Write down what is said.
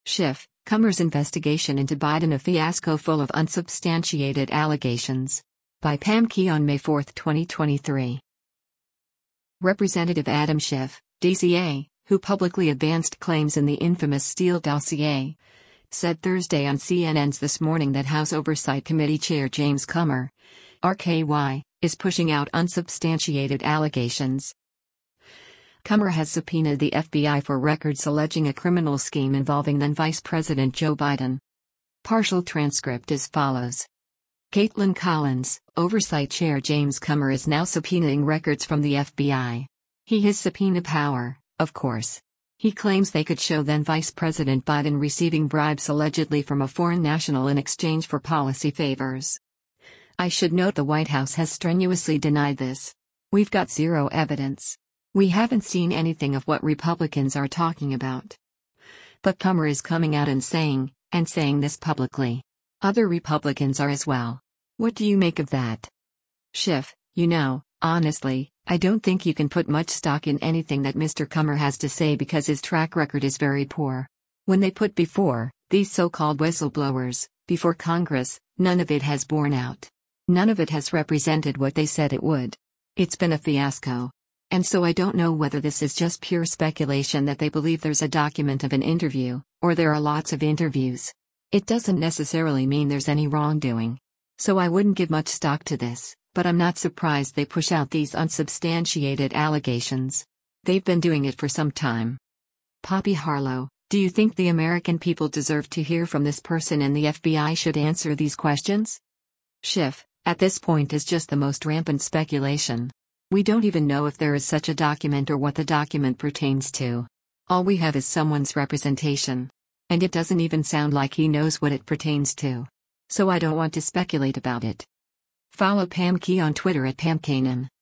Schiff, Comer's investigation into Biden, a fiasco full of unsubstantiated allegations. By Pam Key on May 4, 2023. Representative Adam Schiff, DCA, who publicly advanced claims in the infamous Steele dossier, said Thursday on CNN's This Morning that House Oversight Committee Chair James Comer, RKY, is pushing out unsubstantiated allegations. Comer has subpoenaed the FBI for records alleging a criminal scheme involving then Vice President Joe Biden. Partial transcript as follows. Caitlin Collins, Oversight Chair James Comer is now subpoenaing records from the FBI. He has subpoena power, of course. He claims they could show then Vice President Biden receiving bribes allegedly from a foreign national in exchange for policy favors. I should note the White House has strenuously denied this. We've got zero evidence. We haven't seen anything of what Republicans are talking about. But Comer is coming out and saying this publicly. Other Republicans are as well. What do you make of that? Schiff, honestly, I don't think you can put much stock in anything that Mr. Comer has to say because his track record is very poor. When they put before these so-called whistleblowers before Congress, none of it has borne out. None of it has represented what they said it would. It's been a fiasco. And so I don't know whether this is just pure speculation that they believe there's a document of an interview, or there are lots of interviews. It doesn't necessarily mean there's any wrongdoing. So I wouldn't give much stock to this, but I'm not surprised they push out these unsubstantiated allegations. They've been doing it for some time. Poppy Harlow, do you think the American people deserve to hear from this person and the FBI should answer these questions? Schiff, at this point is just the most rampant speculation. We don't even know if there is such a document or what the document pertains to. All we have is someone's representation. And it doesn't even sound like he knows what it pertains to. So I don't want to speculate about it. Follow Pam Key on Twitter at PamKanan.